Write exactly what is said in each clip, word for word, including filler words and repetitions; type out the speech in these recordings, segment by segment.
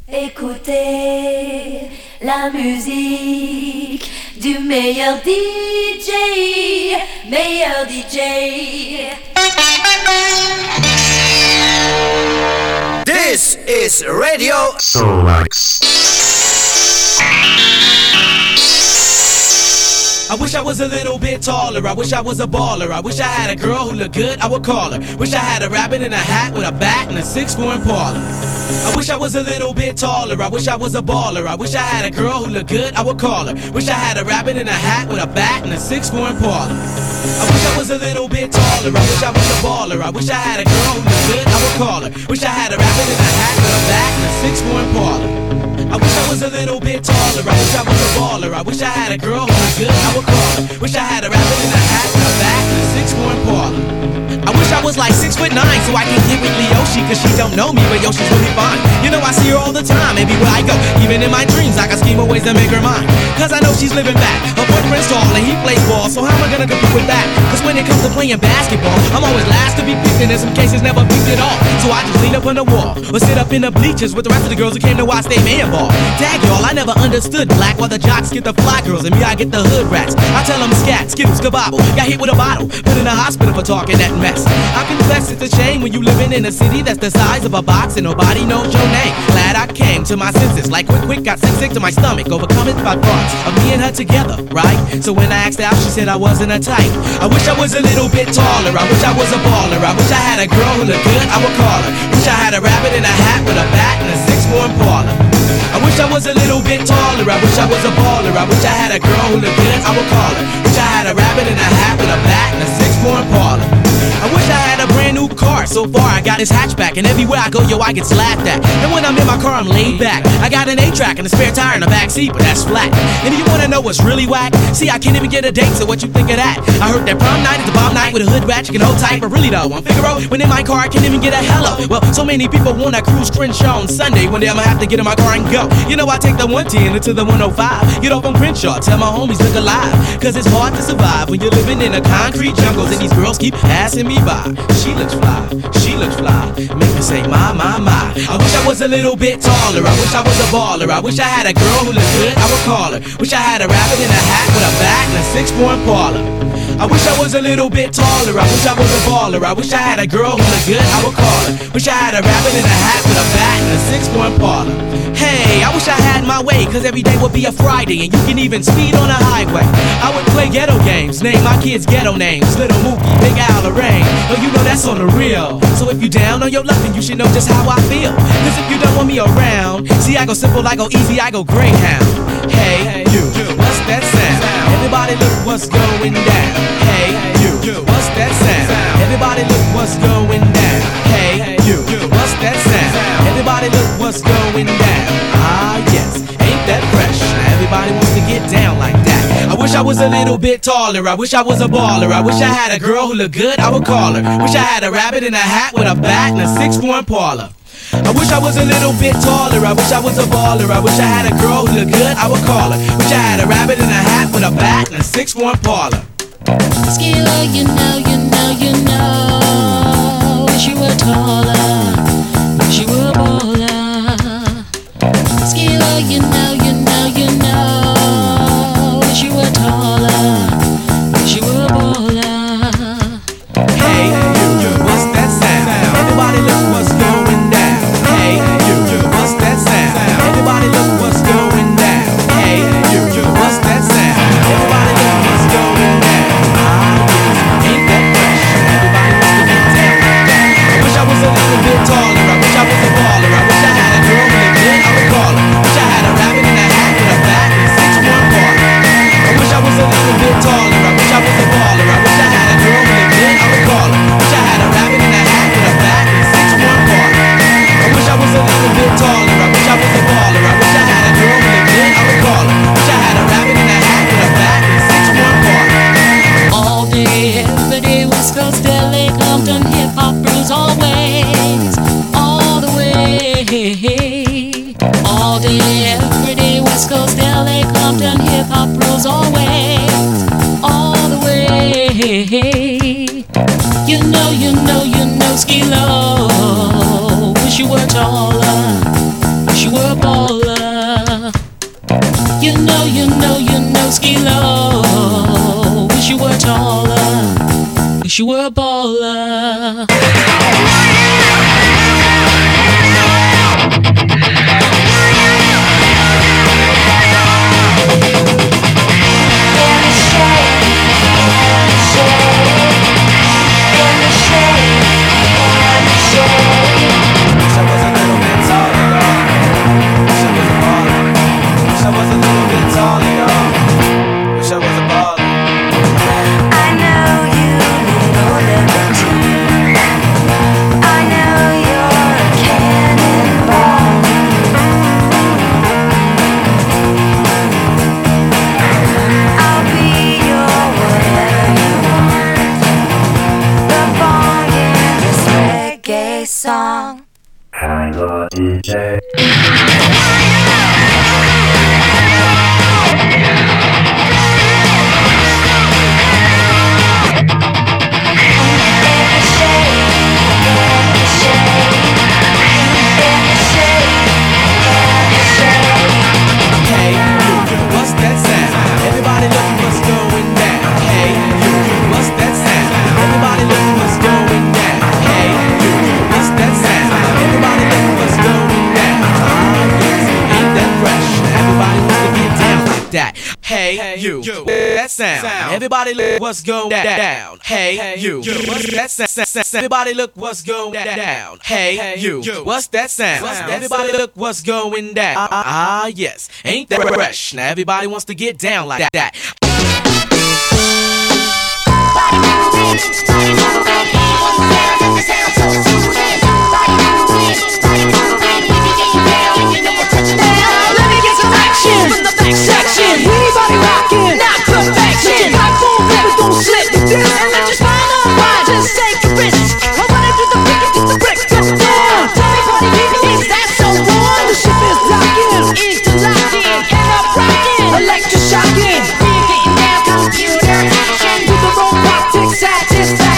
Écoutez la musique du meilleur D J, meilleur D J. This is Radio Soulwax. I wish I was a little bit taller, I wish I was a baller, I wish I had a girl who looked good, I would call her. Wish I had a rabbit in a hat with a bat and a six four Impala. I wish I was a little bit taller, I wish I was a baller, I wish I had a girl who looked good, I would call her. Wish I had a rabbit in a hat with a bat and a six four Impala. I wish I was a little bit taller, I wish I was a baller, I wish I had a girl who looked good, I would call her. Wish I had a rabbit in a hat with a bat and a six four Impala. I wish I was a little bit taller, I wish I was a baller, I wish I had a girl who looked good, I would call her. Wish I had a rabbit in a hat with a bat and a six four Impala. I wish I was like six foot nine so I can get with Leoshi, cause she don't know me, but yo, she's really fine. You know I see her all the time, everywhere I go, even in my dreams I can scheme of ways to make her mine. Cause I know she's living back, her boyfriend's tall and he plays ball, so how am I gonna compete with that? Cause when it comes to playing basketball, I'm always last to be picked and in some cases never picked at all. So I just lean up on the wall, or sit up in the bleachers with the rest of the girls who came to watch they man ball. Dag y'all, I never understood black, while the jocks get the fly girls and me I get the hood rats. I tell them scat, skittles, kabobble, got hit with a bottle, put in the hospital for talking that mess. I confess it's a shame when you living in a city that's the size of a box and nobody knows your name. Glad I came to my senses, like quick quick got sick sick to my stomach, overcome it by thoughts of me and her together, right? So when I asked out, she said I wasn't a type. I wish I was a little bit taller, I wish I was a baller, I wish I had a girl who looked good, I would call her. Wish I had a rabbit in a hat with a bat and a six four Impala. I wish I was a little bit taller, I wish I was a baller, I wish I had a girl who looked good, I would call her. Wish I had a rabbit in a hat with a bat and a six four Impala. I wish I had a brand new car, so far I got his hatchback, and everywhere I go, yo, I get laughed at. And when I'm in my car, I'm laid back. I got an eight track and a spare tire in the back seat, but that's flat. And if you wanna know what's really whack, see, I can't even get a date, so what you think of that? I heard that prom night is the bomb night with a hood rat, you can hold tight, but really though, on Figaro, when in my car, I can't even get a hello. Well, so many people wanna cruise Crenshaw on Sunday, one day I'ma have to get in my car and go. You know, I take the one ten into the one oh five, get off on Crenshaw, tell my homies look alive, cause it's hard to survive when you're living in a concrete jungles, and these girls keep passing me by. She looks fly, she looks fly, make me say my, my, my. I wish I was a little bit taller, I wish I was a baller, I wish I had a girl who looked good, I would call her. Wish I had a rabbit in a hat with a bat and a six four Impala. I wish I was a little bit taller, I wish I was a baller, I wish I had a girl who looked good, I would call her. Wish I had a rabbit in a hat with a bat and a six four Impala. Hey, I wish I had my way, cause every day would be a Friday and you can even speed on a highway. I would play ghetto games, name my kids ghetto names, Little Mookie, Big Al, Lorraine. Oh, you know that's on the real. So if you down on your luck, then you should know just how I feel. Cause if you don't want me around, see I go simple, I go easy, I go Greyhound. Hey, you, what's that sound? Everybody look what's going down. Hey, you, what's that sound? Everybody look what's going down. Hey, you, what's that sound? Everybody look what's going down. Ah, yes, ain't that fresh? Now everybody wants to get down like that. I wish I was a little bit taller, I wish I was a baller, I wish I had a girl who looked good, I would call her. Wish I had a rabbit in a hat with a bat and a six four Impala. I wish I was a little bit taller, I wish I was a baller, I wish I had a girl who looked good, I would call her. Wish I had a rabbit in a hat with a bat and a six four Impala. Skilla, you know, you know, you know, wish you were taller, wish you were a baller. Skilla, you know, you know, you know, wish you were taller, wish you were a baller. Hey, you, what's that sound? Everybody look what's going down. Hey, you, what's that sound? Everybody look what's going down. Hey, you, what's that sound? Everybody look what's going down. Ah, yes, ain't that fresh? Everybody wants to get down like that. I wish I was a little bit taller, I wish I was a baller, I wish I had a girl who looked good, I would call her. Wish I had a rabbit in a hat with a bat and a six four Impala. I wish I was a little bit taller, I wish I was a baller, I wish I had a girl who looked good, I would call her. Wish I had a rabbit in a hat with a bat and a six four Impala. I wish I was a little bit taller, I wish I was a baller, I wish I had a girl who looked good, I would call her. Wish I had a rabbit in a hat with a bat and a six four Impala. All day, every day, West Coast, L A, Compton, hip hop rules always, all the way. All day, every day, West Coast, L A, Compton, hip hop rules always, all the way. You know, you know, you know, Skilo, wish you were taller, wish you were Skee-Lo, wish you were taller, wish you were a baller. Song. Hello, D J. Hey, hey you, you, that sound. sound. Everybody look what's going down. Hey, hey you, you, what's that sound? Everybody look what's going down. Hey, hey you, you, what's that sound? sound. Everybody look what's going down. Ah, uh, uh, yes, ain't that fresh? Now everybody wants to get down like that. Body moving, body moving, one sound, the sound so soothing. Body moving, body moving, we can get you down, you know we're touching down. Let me get some action from the back section. Everybody rockin', not perfection. Got full baby, don't slip with this. And let your spine unwind, just take a risk. I wanna do the brick, just the brick, cut it down. Everybody giving is that so on? The ship is docking, interlocking, and up rocking, electroshocking. We're getting down, computer action. Do the robotic satisfaction.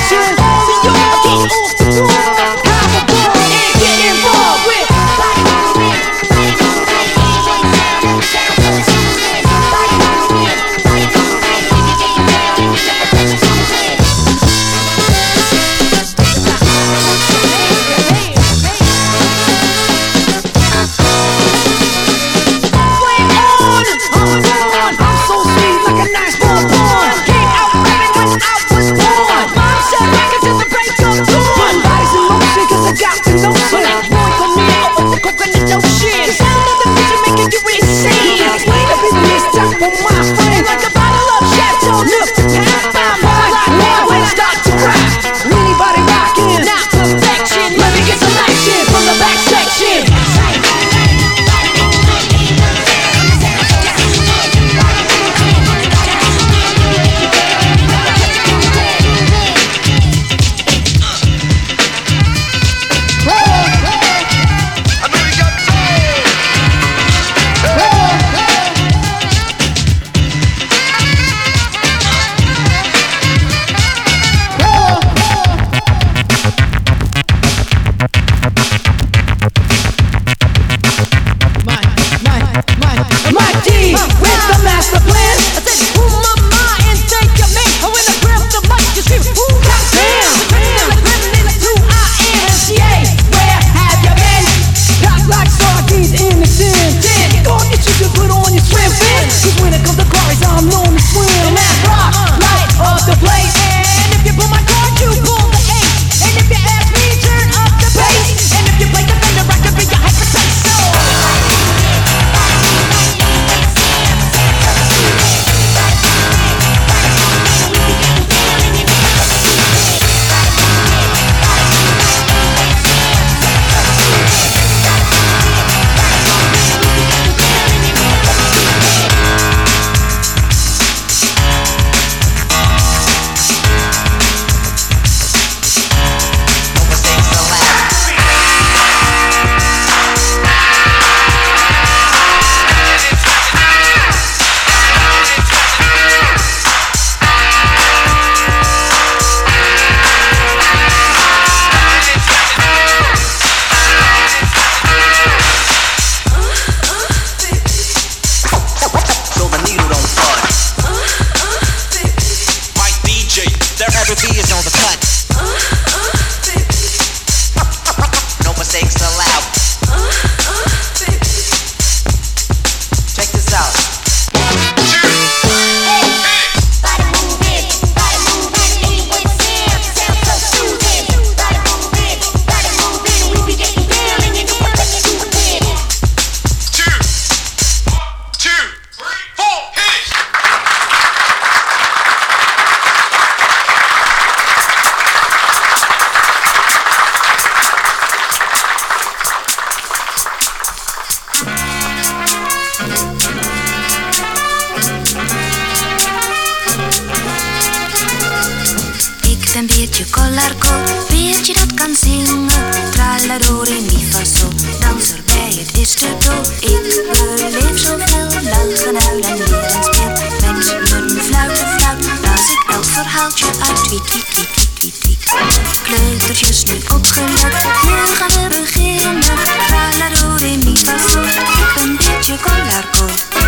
beetje collarco, weet je dat kan zingen? Tralla do re mi fa so, dans erbij, het is te dood. Ik beleef zoveel, lachen, huilen, leren, speel. Mensen fluiten, fluit, las ik elk verhaaltje uit. Tweet, tweet, tweet, tweet, tweet, tweet. Kleutertjes nu opgelet, nu gaan we beginnen. Tralla do re mi fa so, ik ben een beetje collarco.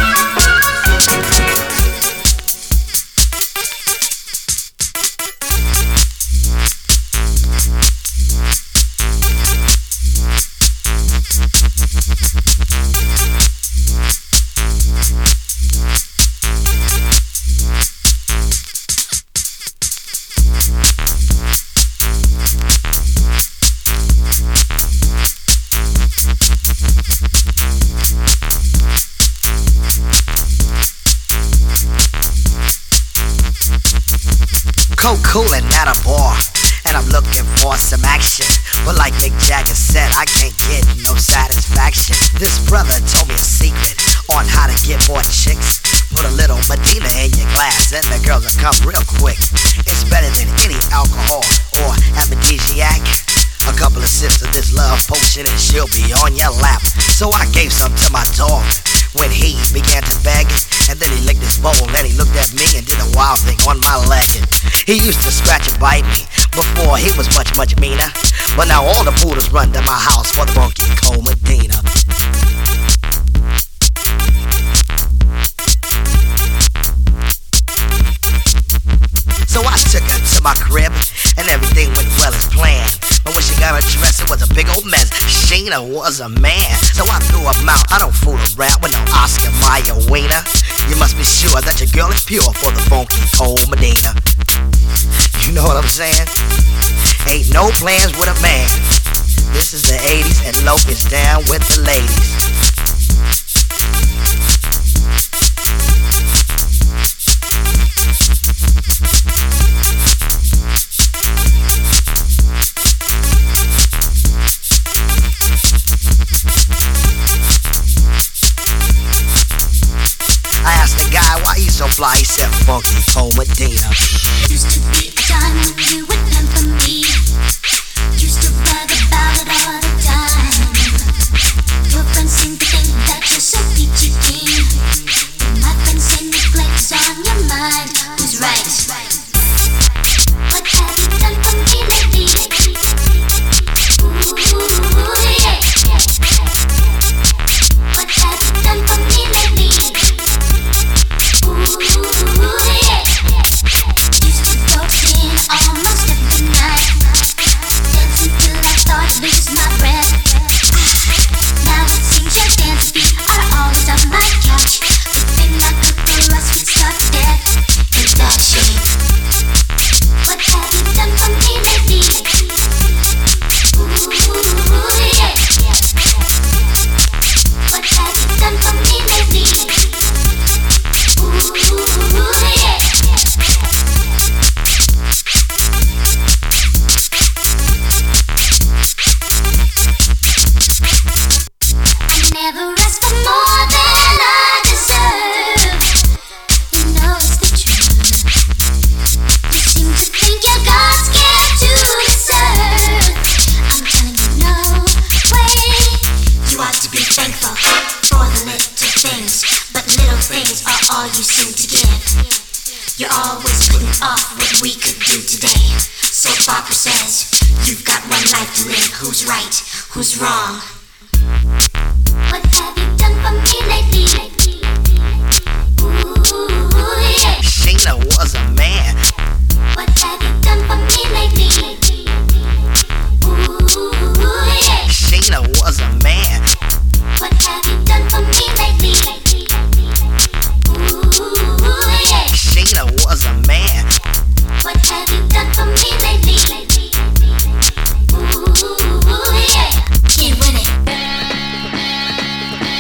Coolin' at a bar, and I'm looking for some action. But like Mick Jagger said, I can't get no satisfaction. This brother told me a secret on how to get more chicks. Put a little Medina in your glass and the girls will come real quick. It's better than any alcohol or aphrodisiac. A couple of sips of this love potion and she'll be on your lap. So I gave some to my dog when he began to beg. And then he licked his bowl and he looked at me and did a wild thing on my leg. And he used to scratch and bite me before he was much, much meaner. But now all the poodles run to my house for the funky Cold Medina. So I took her to my crib and everything went well as planned. But when she got her dress, it was a big old mess. Sheena was a man, so I threw her out. I don't fool around with no Oscar Mayer wiener. You must be sure that your girl is pure for the funky Cold Medina. You know what I'm saying? Ain't no plans with a man. This is the eighties and Lope is down with the ladies. I asked the guy why he's so fly, he said funky Cold Medina. Used to be a time when you would pamper me. Used to brag about it all the time. Your friends seem to think that you're so peachy keen. My friends say neglect is on your mind. Who's right? What have you done for me lately? Ooh, yeah. What have you done for me lately? Ooh, yeah. Used to go in almost every night, dancing till I thought I'd lose my breath. Now it seems your dance feet are always on my couch. Flipping like a girl, I sweet stuck to death. Ain't that shit? What have you done for me lately? Ooh, yeah. What have you done for me lately? Ooh, yeah. I never asked for more than I deserve. You know it's the truth. You seem to think your God's scared to deserve. I'm telling you no way. You ought to be thankful for the little things, but little things are all you seem to give. You're always putting off what we could do today. So Barbara says, you've got one life to live. Who's right? Who's wrong? What have you done for me lately? Ooh, yeah. Sheena was a man. What have you done for me lately? Ooh, yeah. Sheena was a man. What have you done for me lately? Ooh, yeah. Sheena was a man. What have you done for me lately? Ooh, yeah. Get with it.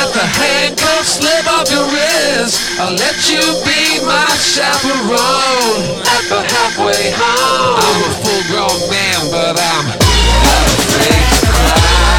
Let the handcuffs slip off your wrist. I'll let you be my chaperone. At the halfway home, I'm a full-grown man, but I'm not afraid to cry.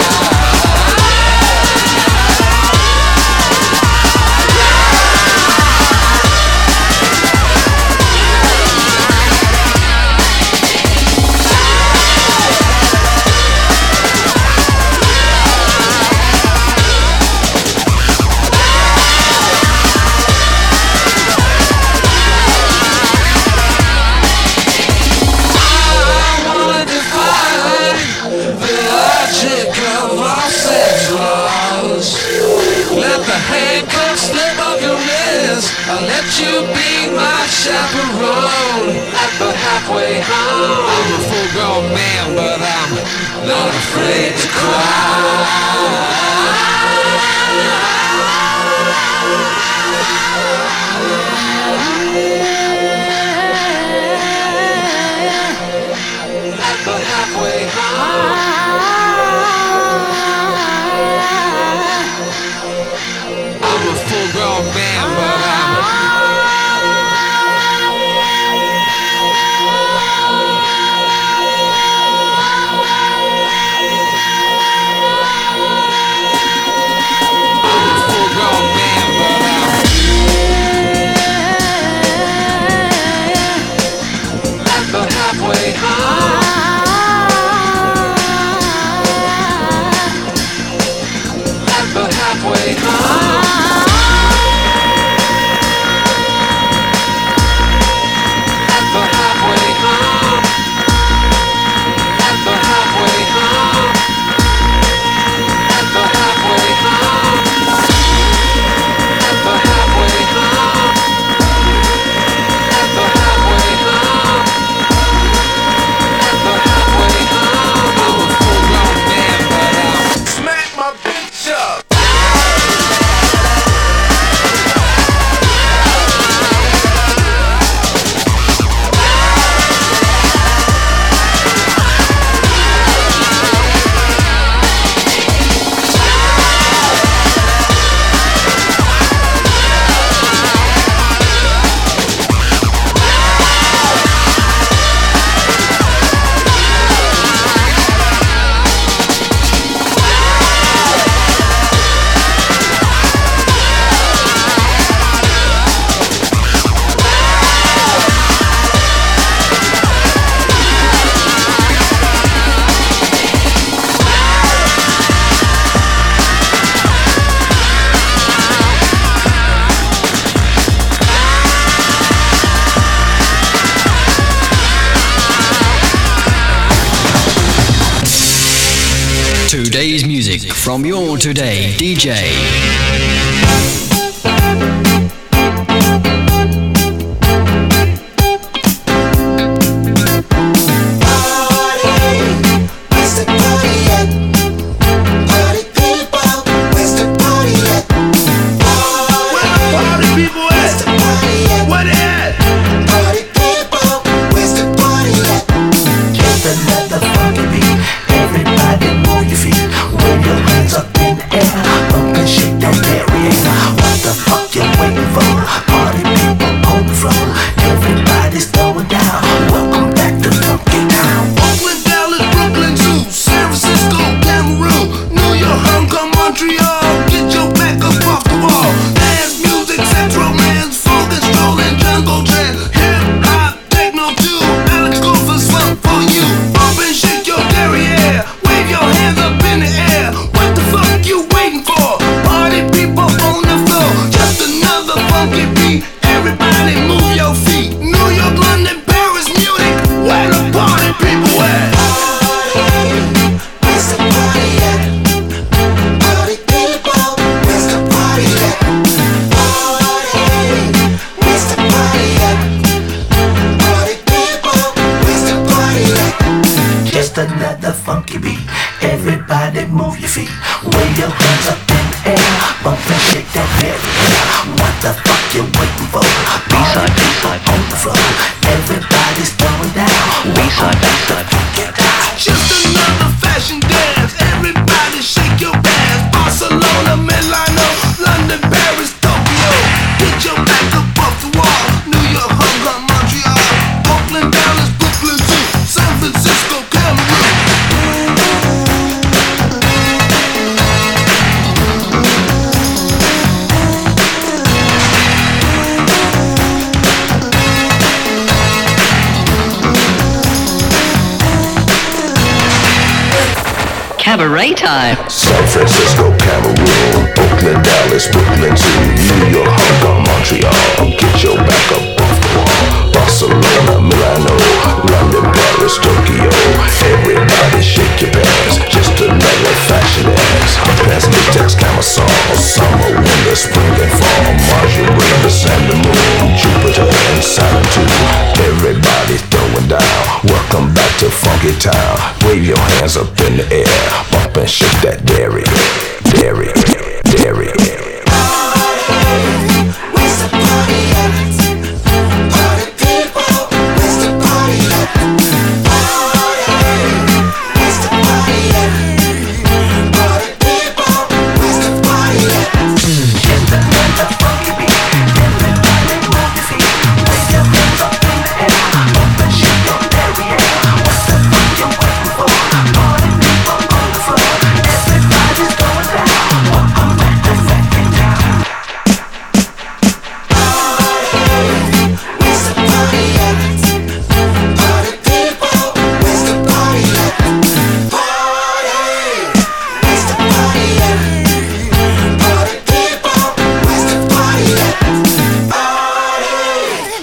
I'll let you be my chaperone. At the halfway home, I'm a full-grown man, but I'm not afraid to cry. At the halfway home, I'm a full-grown man, but I'm Today's music from your Today D J. Everybody move your feet, wave your hands up in the air, bump and shake that very air. What the fuck you waiting for? B-side, B-side on the floor. Everybody's throwing down. B-side, B-side, get down. Just another fashion dance. Everybody shake your ass. Barcelona, Milan. have a Ray time. San Francisco, Cameroon, Oakland, Dallas, Brooklyn to New York, Hong Kong, Montreal. Get your back up off the wall. Barcelona, Milano, London, Paris, Tokyo. Everybody shake your pants. Just another fashion ass. Pants, latex, camisole. Summer, winter, spring and fall. Mars, Uranus, and the moon. Jupiter and Saturn too. Everybody throwing down. Welcome back to Funky Town. Wave your hands up in the air. Bump and shake that dairy, dairy, dairy. Where's the party at? Party people, where's the party at? Where's the party at? Party people, where's the party at? Just another funky beat. Everybody move your feet. Wave your hands up in the air. Bump and shake your dairy. What the fuck you waiting for? Party people on the floor. Everybody's going down. Welcome back to Funky Town. Where's the party at? Party people, where's the party at? Party, where's the party at? Party people, where's the party at? Party,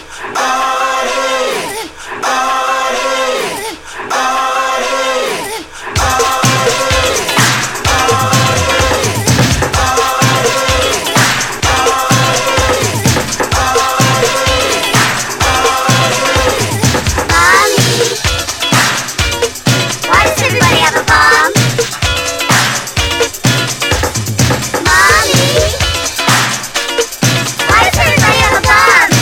party, Why does everybody have a bomb? Mommy? Why does everybody have a bomb?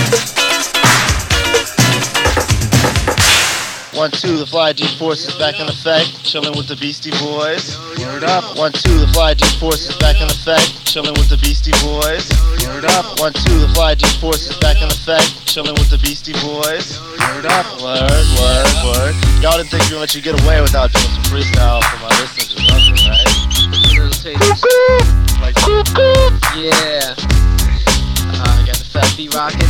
One, two, the Fly G Force is back in effect, chilling with the Beastie Boys. Word up. One, two, the Fly G Force is back in effect, chilling with the Beastie Boys. Word up. One, two, the Fly G Force is back in effect, chilling with the Beastie Boys. Word up. Word, word, word. Y'all didn't think we would let you get away without doing some freestyle for my listeners or nothing, right? Little taste of like, yeah. Uh, I got the fat beat rocking.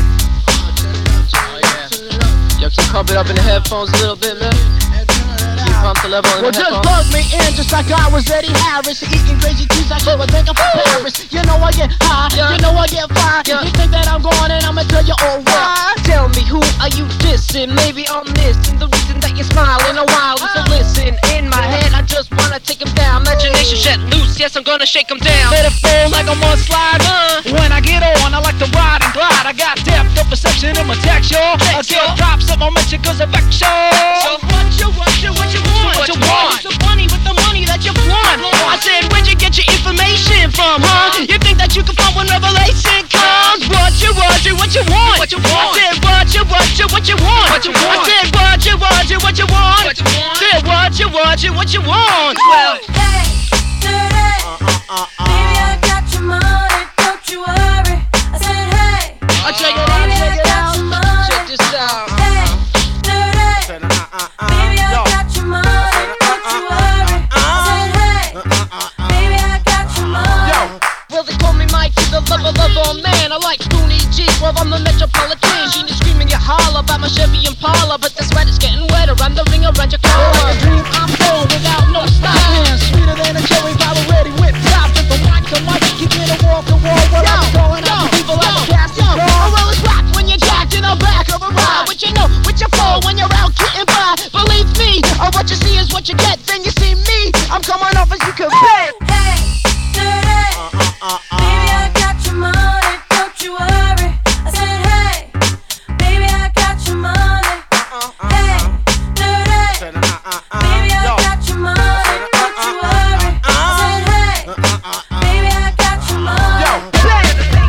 Oh yeah. Yo, keep pump it up in the headphones a little bit, man. Keep pump the level in Well, the just headphones. plug me in just like I was Eddie Harris. Eating crazy cheese like I would think I'm from Paris. You know I get high, you know I get fire. You think that I'm going and I'ma tell you all why. Tell me, who are you dissing? Maybe I'm missing the reason that you're smiling a while. So listen, in my head I just wanna take him down. Imagination shut loose, yes I'm gonna shake him down. Let it fall like I'm on slide. Uh, when I get on, I like to ride and glide. I got depth of perception in my text, y'all. I get drops at my mention cause of action. So what you, what you, what you want? What you want? What's so funny with the money that you flaunt? I said, where'd you get your information from, huh? You think that you can find when revelation comes? What you, what you, what you want? What you want? I said, what you, what you, what you want? What you want? I said, what you, what you, what you want? What you want? Said, what you, what you, what you want? Well, Hey, dirty. Baby, I got your money, don't you worry. I said, hey. I'll check it out, Baby, check I it got out. your money. Check this out. Hey, dirty. Baby, I got your money, don't you worry. I said, hey. Baby, I got your money. Well, they call me Mikey, the lover, lover man. I like Spoonie G, well, I'm the metropolitan. She is screaming, you holler about my Chevy Impala, but the sweat is getting wetter. I'm the ring around your collar. Like a dream, I'm going without no stopping. Sweeter than a cherry pie already with top. Just a mic to mic, keep it a wall to wall. What I'm going on, people like a cast yo. Oh, well, it's rock when you're jacked in the back of a ride. What you know, what you fall when you're out getting by. Believe me, oh, what you see is what you get. Then you see me, I'm coming off as you can pay. Hey, dirty. Baby, I got your money, don't you worry. I said, hey. Baby, I got your money. Hey, dirty. Baby, I got your money, don't you worry. I said, hey. Baby, I got your money.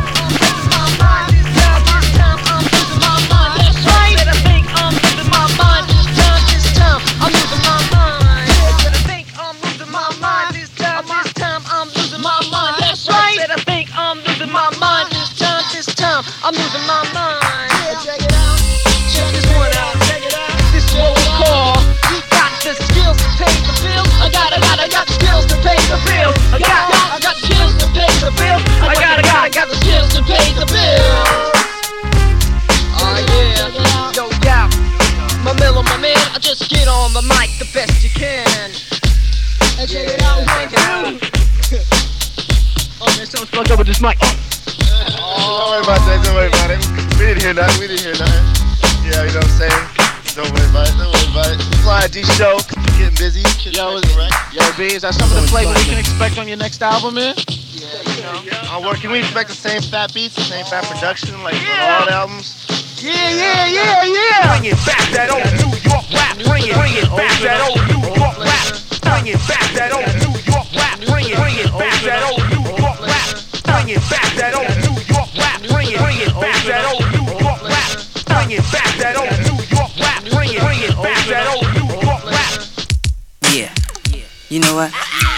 I'm losing my mind. Check it out. Check this one out. Check it out. This is what we call. You got the skills to pay the bills. I got, I got, I got the skills to pay the bills. I got, I got the skills to pay the bills. I got, I got, I got the skills to pay the bills. Oh yeah, yo yeah. My mellow, my man, I just get on the mic the best you can. Hey, check it out, one, two. Oh man, something's fucked up with this mic. Oh. Don't worry about that, don't worry about it. We didn't hear nothing, we didn't hear nothing. Yeah, you know what I'm saying? Don't worry about it, don't worry about it. Fly D show, getting busy. Yo, yo, B, is that some of the flavor we can expect on your next album, man? Yeah, you know. I'm working, we expect the same fat beats, the same fat production, like yeah. all the albums. Yeah, yeah, yeah, yeah. Bring it back, that old New York rap. Bring it, bring it back, that old New York rap. Bring it back, that old New York rap. Bring it, bring it back, that old New York rap. Bring it back, that old New York rap. Bring it, bring it back, that old New York rap. Bring it back, that old New York rap. Bring it, bring it back, that old New York rap. Yeah, you know what?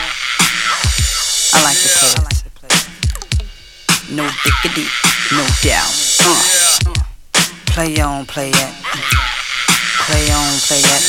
I like to play it. No diggity, no doubt. Uh. Play on, play it. Play on, play it.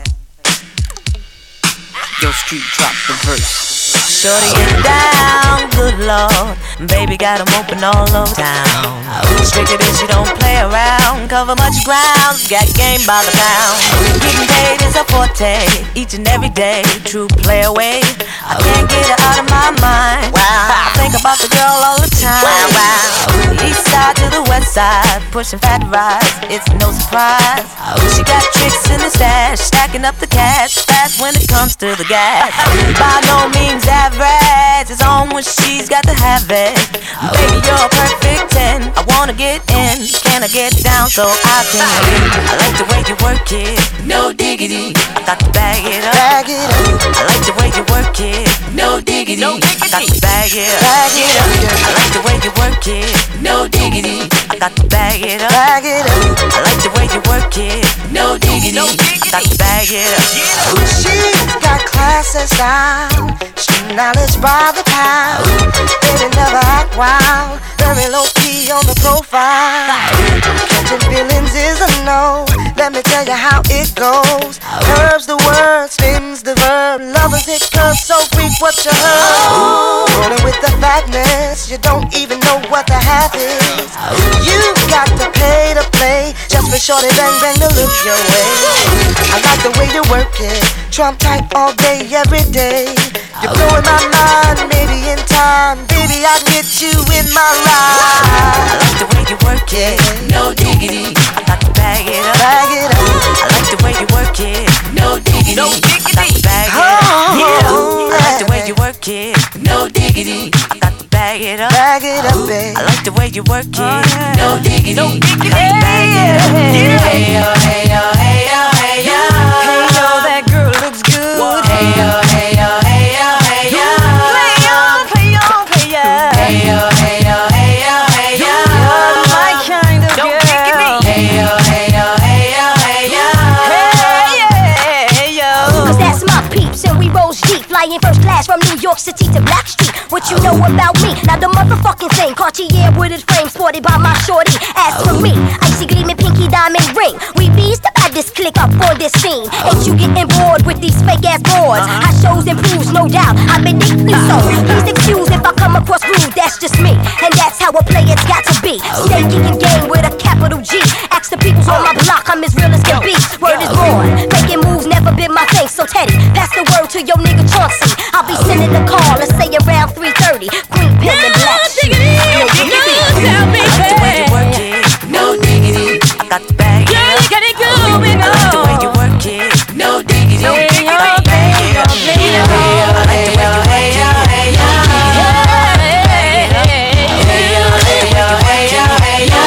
Yo, street drop the verse. Shorty get down, good lord. Baby got 'em open all over town. Stricter than she don't play around. Cover much ground, got game by the pound. Getting paid is a forte, each and every day. True play away, I can't get her out of my mind. Wow, I think about the girl all the time. Wow, wow. East side to the west side, pushing fat rides, it's no surprise. She got tricks in the stash, stacking up the cash fast when it comes to the gas. By no means average, it's on when she's got to have it. Baby, you're a perfect ten. I wanna get in, can I get down so I can win? I like the way you work it, no diggity. I got to bag it up, bag it up. I like the way you work it, no diggity. No diggity. I got to bag it up, bag it up. I like the way you work it, no diggity. I got to bag it up, bag it up. I like the way you work it, no diggity. No diggity. I got to bag it up. She's got class and style, street knowledge by the pound. Baby never act wild, very low key on the profile. Catching feelings is a no, let me tell you how it goes. Curves the word, spins the verb, lovers hit curves so freak what you heard. Rolling with the fatness, you don't even know what the half is. You got to pay to play, just for shorty bang bang to look your way. I like the way you work it, Trump tight all day, every day. You're blowing my mind, maybe in time, baby I can get you in my ride. I like the way you work it, no diggity. I got to bag it up, bag it up. I like the way you work it, no diggity. No diggity. I got to bag it up, oh, yeah. I like the way you work it, no diggity. I got to bag it up, bag it up, babe. I like the way you work it, no diggity. No diggity. I got to bag it up, yeah. Hey yo, hey yo, hey yo, hey yo. Hey yo, that girl looks good. Hey yo, hey yo, hey yo, hey yo. Play on, play on, play on. Hey yo, hey yo, hey yo, hey yo. You're my kind of girl. Hey yo, hey yo, hey yo, hey yo. Hey, yeah, hey yo. Cause that's my peeps and we rolls deep, flying first class from New York City to Blackstreet. What you know about me? Now the motherfucking thing, Cartier wooded frame sported by my shorty. As for me, icy gleaming pinky diamond ring. We beast about this click up on this scene. Ain't you getting bored with these fake ass boards? High shows and proves, no doubt. I'm addicted, so please excuse if I come across rude. That's just me, and that's how a player's got to be. Stay kicking game with a capital G. Ask the peoples on my block, I'm as real as can be. Word is born, making moves never been my thing. So Teddy, pass the word to your nigga Chauncey. I'll be sending the call, let's say around three thirty. Green pen and black sheet. No diggity, I like the way you work it, no diggity. I got to bag it up. Got it going on. I like the way you work it, no diggity. No diggity. I got to bag it up. I like the way you work it, hey yo, hey yo. I like the way you work it, hey yo.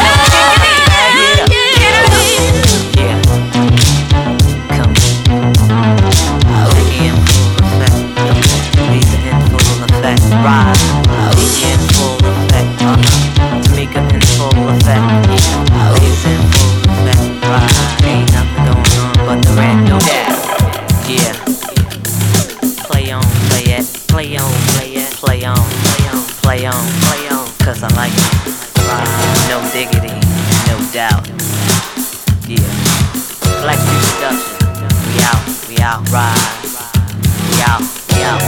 Yeah. Come. Biggie in full effect. Lisa in full effect. Ride. Biggie in full effect. Uh-huh. Tamika in full effect. Lisa in full effect. Ride. Ain't nothing going on but the rat. No doubt. Yeah. Play on, play it. Play on, play it. Play on, play on, play on, play on. Cause I like it. Ride. No diggity. No doubt. Yeah. Black Production. We out, we out, ride. We out, we out.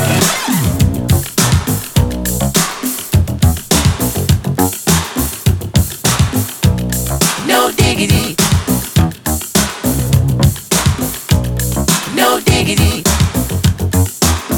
No diggity. No diggity.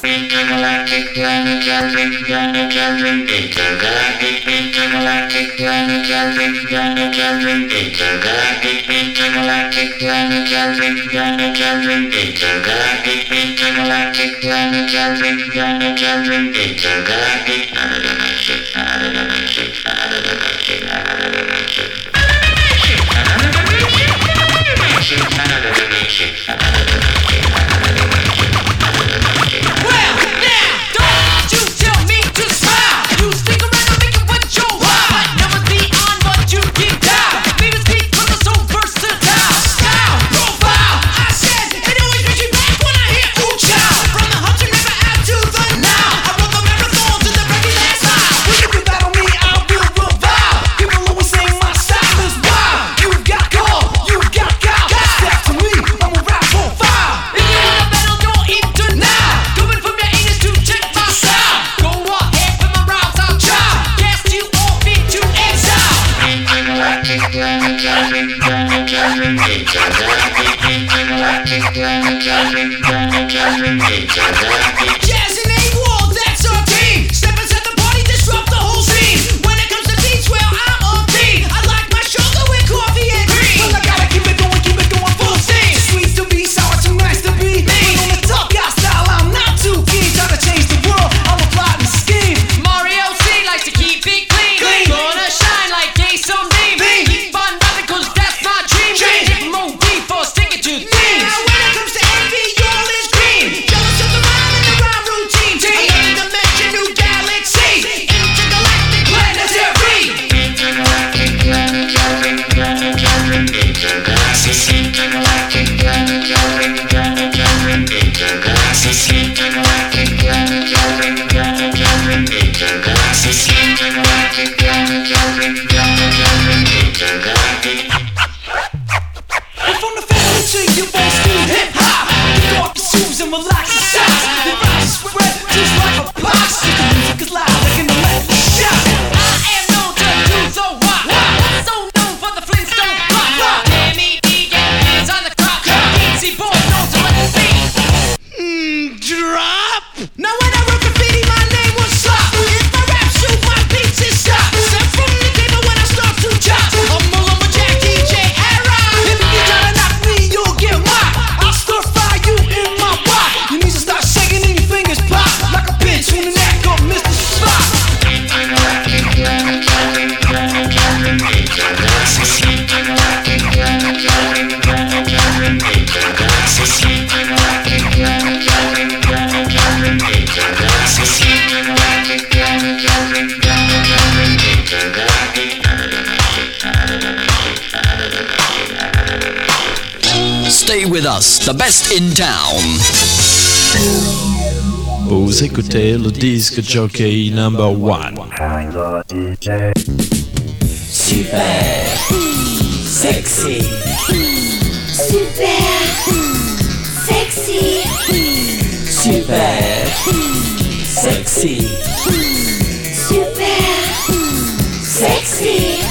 Jazz and A-Wall, that's our team. Step inside the party, disrupt the whole scene. When it comes to beats, well, I'm on beat. I like my sugar with coffee and cream. Well, I gotta keep it going, keep it going full steam. Sweet to be, sour too nice to be. But on the tough guy style, I'm not too keen. Trying to change the world, I'm a plotting scheme. Mario C likes to keep it clean. Clean. Gonna shine like day sunbeam. Beam. Keep on rapping, cause that's my dream. Dream. Keep 'em on beat for sticking to themes. Now when it comes to envy, all is green. Jealous of the rhyme and the rhyme routine. Another dimension, new galaxy. Intergalactic planetary. And from the family to your old school hip hop, kick off your shoes and relax your socks. Your rhymes spread just like a box. The music is loud like an electric shock. I am known to do the rock. So known for the Flintstone pop. M E D, get hands on the crop. Easy boys known to let it be. Hmm, drop. Now when I wrote graffiti, my name was Slop. If my rap shoot, my beats is stop. Step from the table when I start to chop. I'm a lumberjack D J era. If you try to knock me, you'll get mocked. I'll stir fry you in my wok. Your knees will start shaking and your fingers pop like a bitch when the neck of Mister Spock. Stay with us, the best in town. Vous écoutez le disque jockey number one. Super sexy. Super sexy. Super sexy. Super sexy.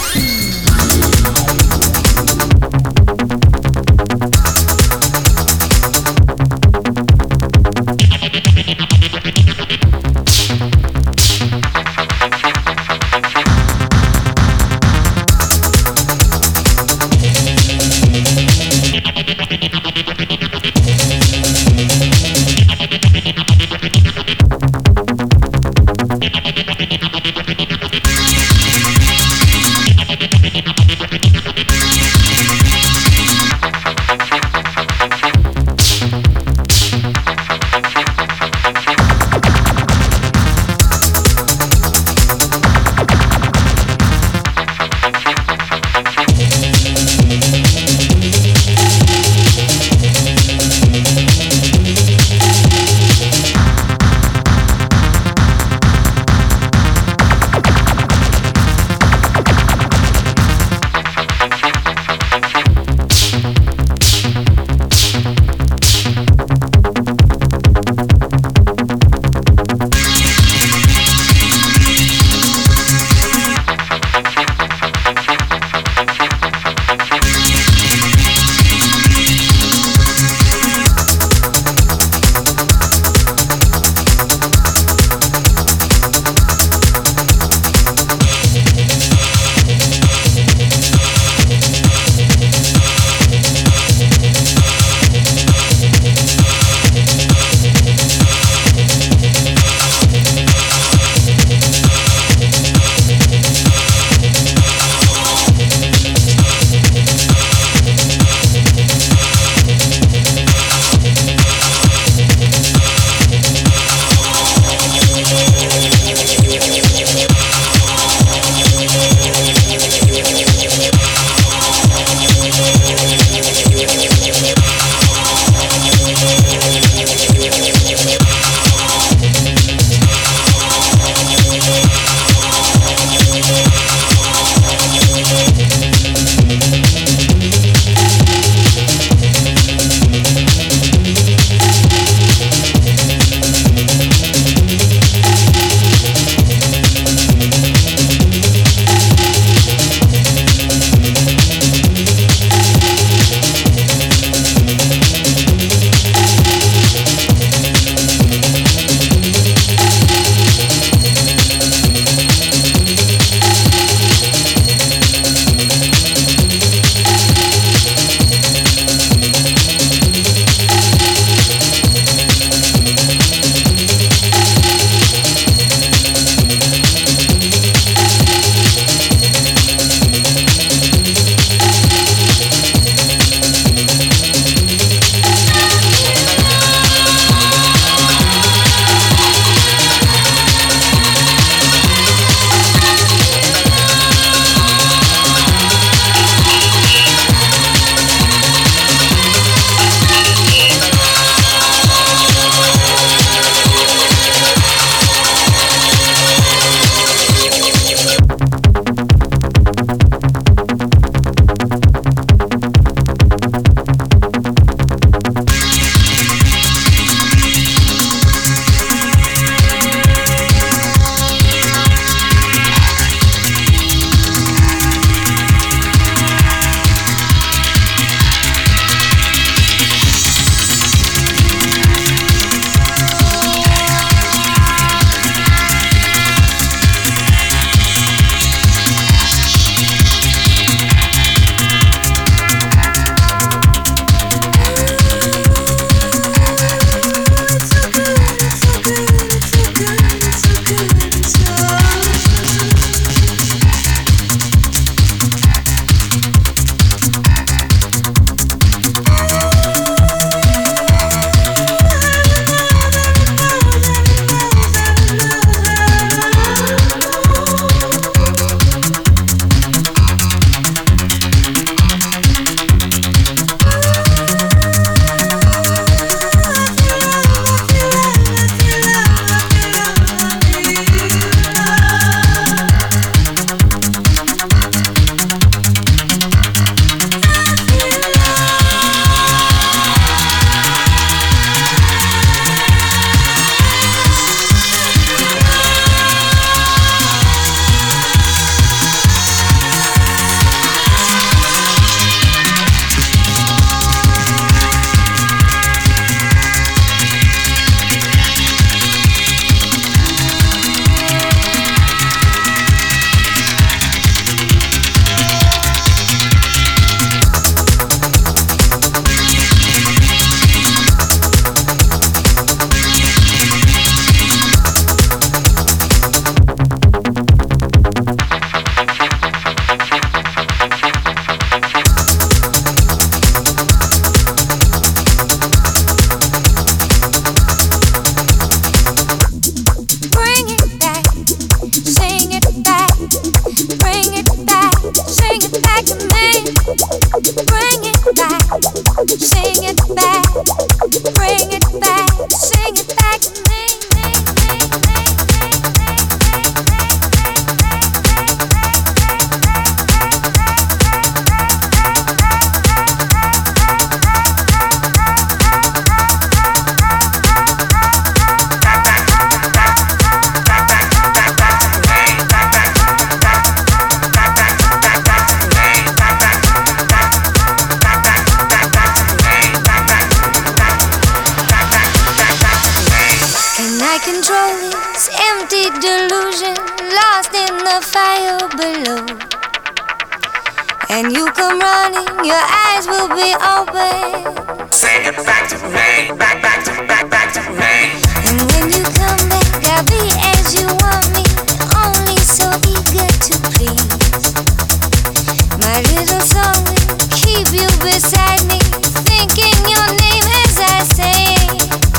Can I control this empty delusion, lost in the fire below? And you come running, your eyes will be open. Say it back to me, back, back to, back, back to me. And when you come back, I'll be as you want me, only so eager to please. My little song will keep you beside me, thinking your name as I sing.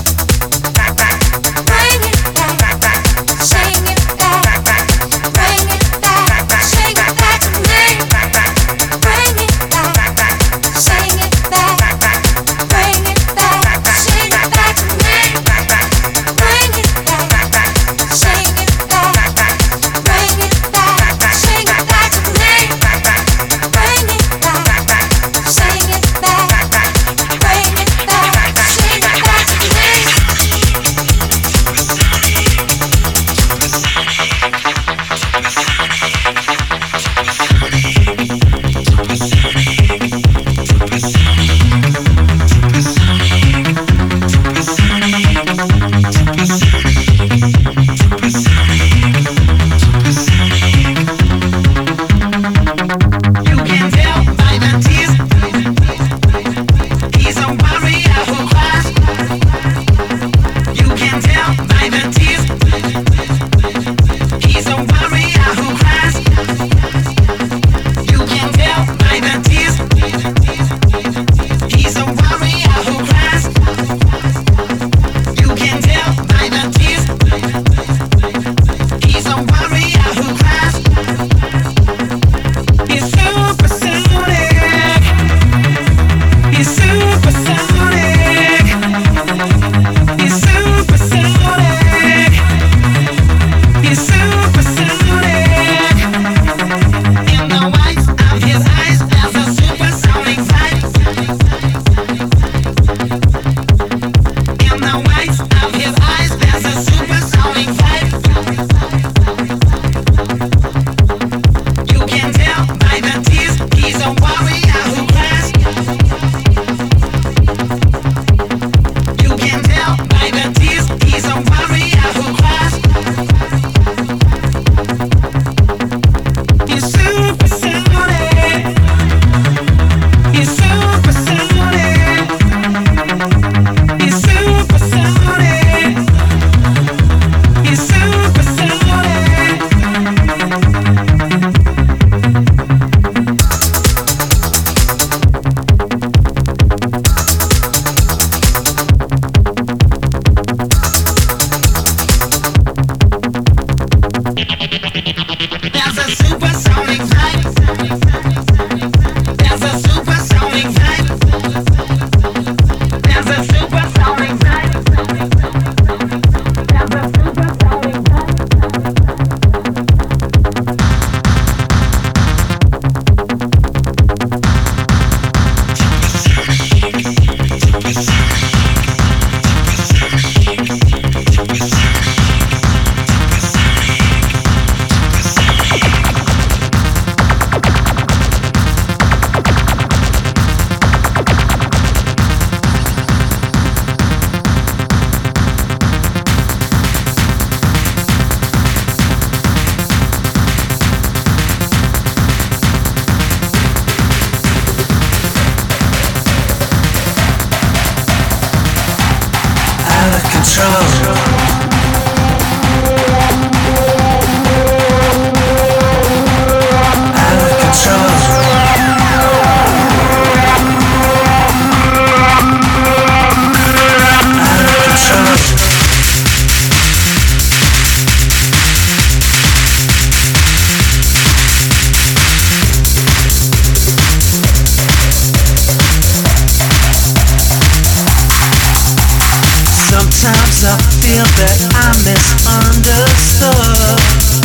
Bring it back, sing it back, bring it back, sing it back to me. Bring it back, sing it back, bring it back, sing it back to me. Bring it back, sing it back, bring it back, sing it back to me. Bring it back, sing it back, bring it back, sing it back to me. Sometimes I feel that I'm misunderstood.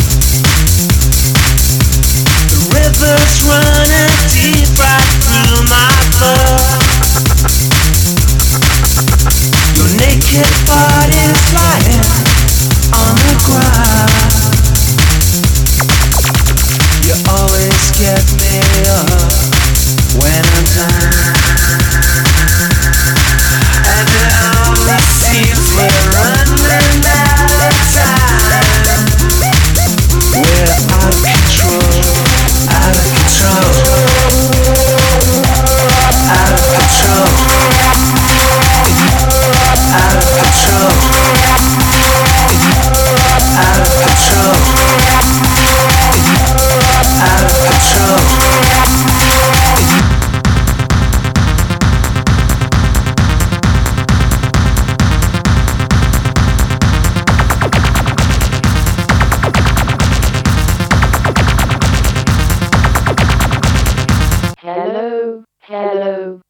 The river's running deep right through my blood. Your naked body's lying on the ground. You always get me up when I'm down. And it only seems we're running out.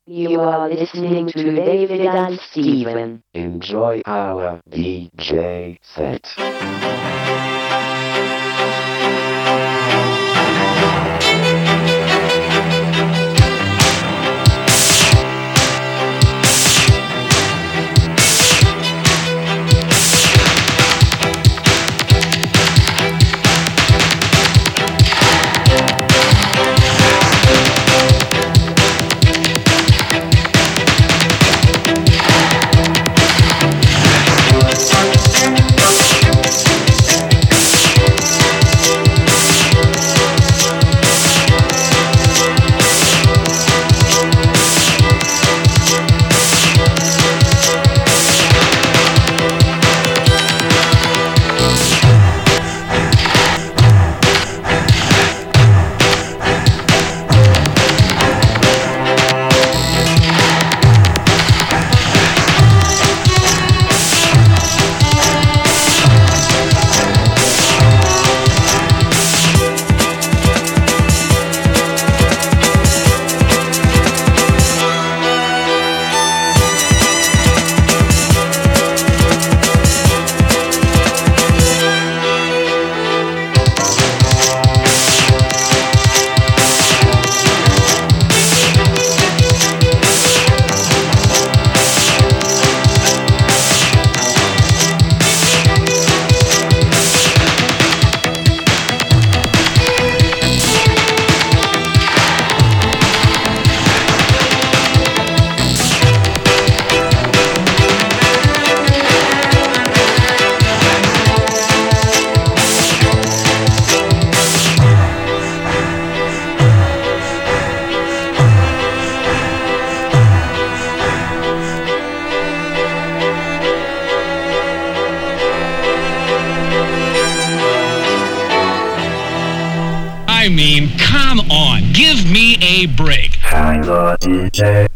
You are listening to David and Steven. Enjoy our D J set. I mean, come on, give me a break. Hang on, D J.